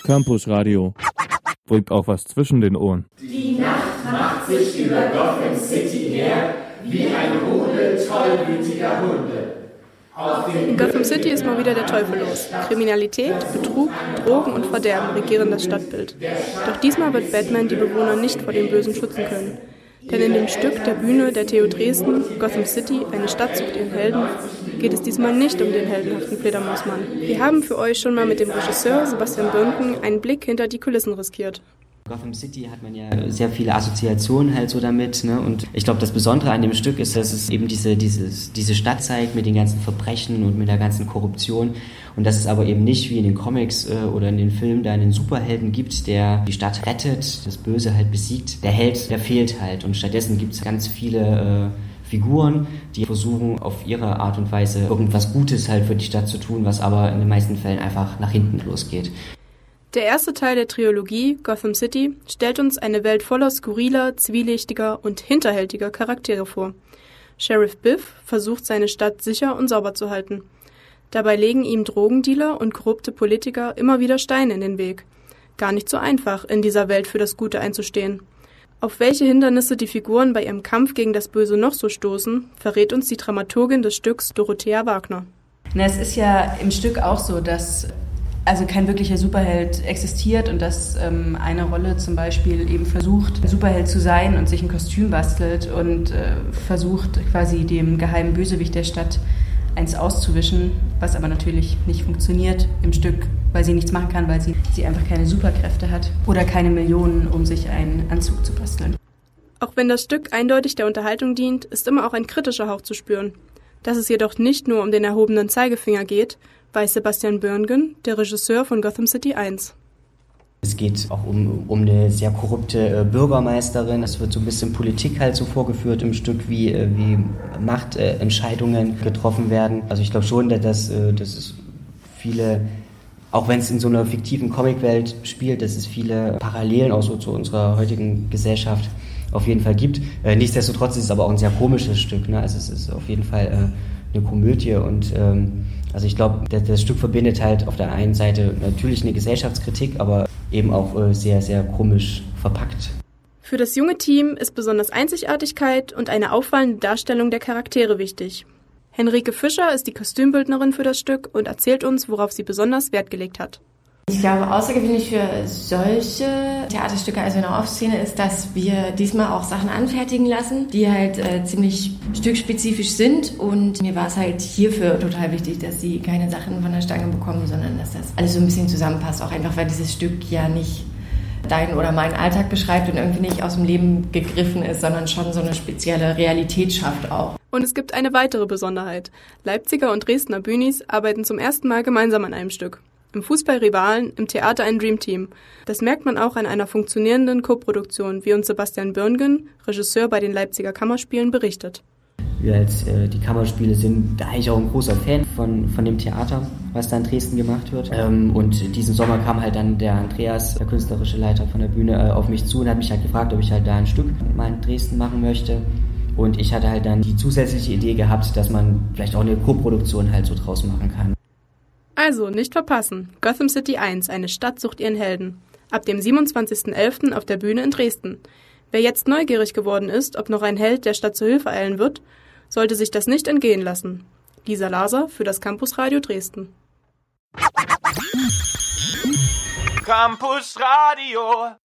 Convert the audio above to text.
Campus Radio. Bringt auch was zwischen den Ohren. Die Nacht macht sich über Gotham City her, wie ein Rudel tollwütiger Hunde. In Gotham City ist mal wieder der Teufel los. Kriminalität, Betrug, Drogen und Verderben regieren das Stadtbild. Doch diesmal wird Batman die Bewohner nicht vor dem Bösen schützen können. Denn in dem Stück der Bühne der TU Dresden, Gotham City, eine Stadt sucht ihren Helden, geht es diesmal nicht um den heldenhaften Fledermausmann. Wir haben für euch schon mal mit dem Regisseur Sebastian Bürnken einen Blick hinter die Kulissen riskiert. Gotham City hat man ja sehr viele Assoziationen halt so damit, ne? Und ich glaube, das Besondere an dem Stück ist, dass es eben diese Stadt zeigt mit den ganzen Verbrechen und mit der ganzen Korruption und dass es aber eben nicht wie in den Comics oder in den Filmen da einen Superhelden gibt, der die Stadt rettet, das Böse halt besiegt. Der Held, der fehlt halt und stattdessen gibt es ganz viele Figuren, die versuchen auf ihre Art und Weise irgendwas Gutes halt für die Stadt zu tun, was aber in den meisten Fällen einfach nach hinten losgeht. Der erste Teil der Trilogie, Gotham City, stellt uns eine Welt voller skurriler, zwielichtiger und hinterhältiger Charaktere vor. Sheriff Biff versucht, seine Stadt sicher und sauber zu halten. Dabei legen ihm Drogendealer und korrupte Politiker immer wieder Steine in den Weg. Gar nicht so einfach, in dieser Welt für das Gute einzustehen. Auf welche Hindernisse die Figuren bei ihrem Kampf gegen das Böse noch so stoßen, verrät uns die Dramaturgin des Stücks Dorothea Wagner. Es ist ja im Stück auch so, dass kein wirklicher Superheld existiert und dass eine Rolle zum Beispiel eben versucht, Superheld zu sein und sich ein Kostüm bastelt und versucht quasi dem geheimen Bösewicht der Stadt eins auszuwischen, was aber natürlich nicht funktioniert im Stück, weil sie nichts machen kann, weil sie einfach keine Superkräfte hat oder keine Millionen, um sich einen Anzug zu basteln. Auch wenn das Stück eindeutig der Unterhaltung dient, ist immer auch ein kritischer Hauch zu spüren. Dass es jedoch nicht nur um den erhobenen Zeigefinger geht, weiß Sebastian Bürnken, der Regisseur von Gotham City 1. Es geht auch um eine sehr korrupte Bürgermeisterin. Es wird so ein bisschen Politik halt so vorgeführt im Stück, wie Machtentscheidungen getroffen werden. Also ich glaube schon, dass es viele, auch wenn es in so einer fiktiven Comicwelt spielt, dass es viele Parallelen auch so zu unserer heutigen Gesellschaft auf jeden Fall gibt. Nichtsdestotrotz ist es aber auch ein sehr komisches Stück, ne? Also es ist auf jeden Fall eine Komödie und also ich glaube, das Stück verbindet halt auf der einen Seite natürlich eine Gesellschaftskritik, aber eben auch sehr, sehr komisch verpackt. Für das junge Team ist besonders Einzigartigkeit und eine auffallende Darstellung der Charaktere wichtig. Henrike Fischer ist die Kostümbildnerin für das Stück und erzählt uns, worauf sie besonders Wert gelegt hat. Ich glaube, außergewöhnlich für solche Theaterstücke, also in der Off-Szene, ist, dass wir diesmal auch Sachen anfertigen lassen, die halt ziemlich stückspezifisch sind. Und mir war es halt hierfür total wichtig, dass sie keine Sachen von der Stange bekommen, sondern dass das alles so ein bisschen zusammenpasst. Auch einfach, weil dieses Stück ja nicht deinen oder meinen Alltag beschreibt und irgendwie nicht aus dem Leben gegriffen ist, sondern schon so eine spezielle Realität schafft auch. Und es gibt eine weitere Besonderheit. Leipziger und Dresdner Bühnis arbeiten zum ersten Mal gemeinsam an einem Stück. Im Fußballrivalen, im Theater ein Dreamteam. Das merkt man auch an einer funktionierenden Koproduktion, wie uns Sebastian Bürnken, Regisseur bei den Leipziger Kammerspielen, berichtet. Wir als die Kammerspiele sind da eigentlich auch ein großer Fan von dem Theater, was da in Dresden gemacht wird. Und diesen Sommer kam halt dann der Andreas, der künstlerische Leiter von der Bühne, auf mich zu und hat mich halt gefragt, ob ich halt da ein Stück mal in Dresden machen möchte. Und ich hatte halt dann die zusätzliche Idee gehabt, dass man vielleicht auch eine Koproduktion halt so draus machen kann. Also, nicht verpassen. Gotham City 1, eine Stadt sucht ihren Helden. Ab dem 27.11. auf der Bühne in Dresden. Wer jetzt neugierig geworden ist, ob noch ein Held der Stadt zur Hilfe eilen wird, sollte sich das nicht entgehen lassen. Lisa Laser für das Campus Radio Dresden. Campus Radio